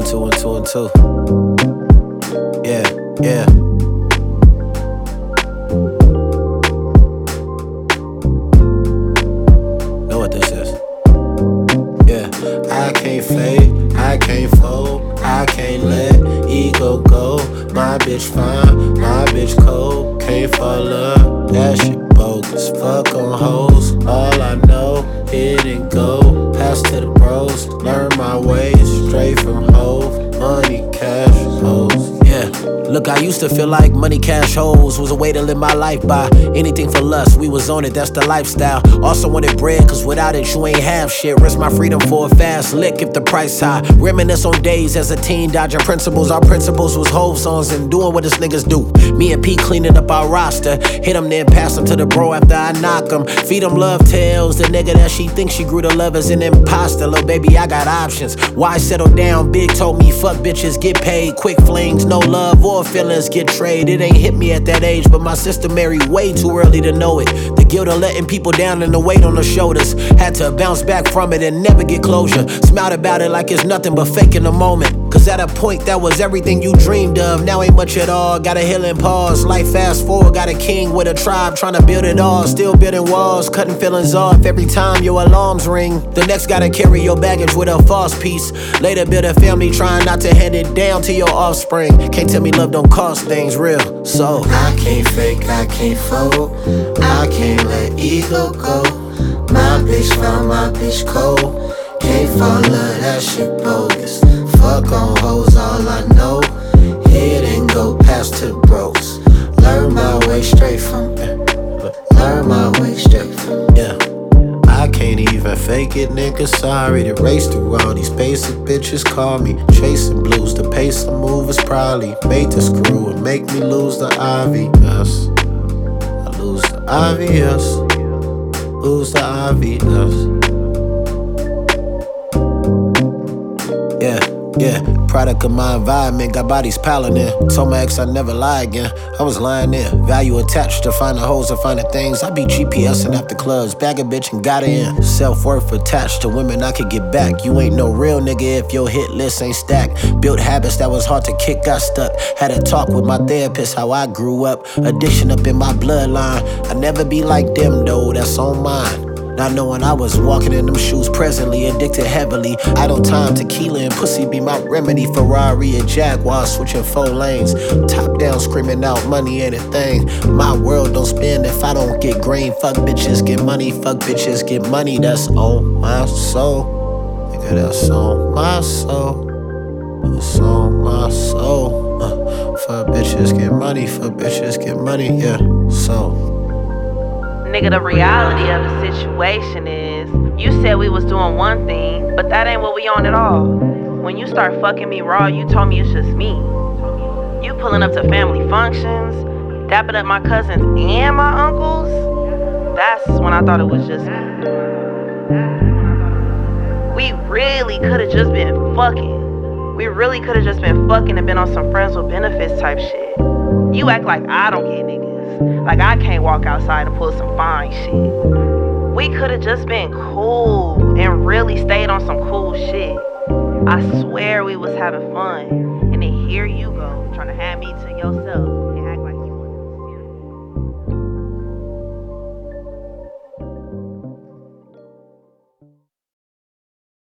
two and two and two. Yeah, yeah. Know what this is? Yeah. I can't fake, I can't fold, I can't let ego go. My bitch fine, my bitch cold. Can't fall love, that shit bogus. Fuck on hoes, all I know, hit and go. Pass to the bros, learn my ways, straight from hove. Money, cash, hoes. Yeah, look, I used to feel like money, cash, hoes was a way to live my life by. Anything for lust, we was on it, that's the lifestyle. Also wanted bread, cause without it you ain't have shit. Risk my freedom for a fast lick if the price high. Reminisce on days as a teen, dodging principles. Our principles was Hove songs and doing what us niggas do. Me and P cleaning up our roster. Hit him then pass him to the bro after I knock him. Feed him love tales, the nigga that she thinks she grew to love is an imposter. Little baby, I got options. Why settle down? Big told me fuck bitches, get paid. Quick flings, no love or feelings get traded. It ain't hit me at that age, but my sister married way too early to know it. The guilt of letting people down and the weight on her shoulders. Had to bounce back from it and never get closure. Smiled about it like it's nothing but fake in the moment. Cause at a point that was everything you dreamed of. Now ain't much at all, got a healing pause. Life fast forward, got a king with a tribe trying to build it all. Still building walls, cutting feelings off every time your alarms ring. The next gotta carry your baggage with a false piece. Later build a family trying not to hand it down to your offspring. Can't tell me love don't cost things real, so I can't fake, I can't fold, I can't let ego go. My bitch found my bitch cold. Can't fall love, that shit bogus. Fuck on hoes, all I know. Hit and go past to bros. Learn my way straight from Learn my way straight from yeah. I can't even fake it, nigga, sorry. To race through all these basic bitches call me chasing blues. The pace I move is probably made to screw and make me lose the obvious. I lose the obvious. Lose the obvious. Yeah, product of my environment, got bodies piling in. Told my ex I'd never lie again, I was lying there. Value attached to finding hoes and finding things. I be GPSing after clubs, bag a bitch and got her in. Self-worth attached to women I could get back. You ain't no real nigga if your hit list ain't stacked. Built habits that was hard to kick, got stuck. Had a talk with my therapist how I grew up. Addiction up in my bloodline. I never be like them though, that's on mine. Not knowing I was walking in them shoes presently, addicted heavily. Idle time, tequila and pussy be my remedy. Ferrari and Jaguar switching 4 lanes. Top down screaming out money ain't a thing. My world don't spin if I don't get green. Fuck bitches, get money. Fuck bitches, get money. That's on my soul. Nigga, that's on my soul. That's on my soul. Fuck bitches, get money. Fuck bitches, get money. Yeah, so. Nigga, the reality of the situation is, you said we was doing one thing, but that ain't what we on at all. When you start fucking me raw, you told me it's just me. You pulling up to family functions, dapping up my cousins and my uncles. That's when I thought it was just me. We really could've just been fucking. We really could've just been fucking and been on some friends with benefits type shit. You act like I don't get niggas. Like I can't walk outside and pull some fine shit. We could've just been cool and really stayed on some cool shit. I swear we was having fun. And then here you go, trying to have me to yourself.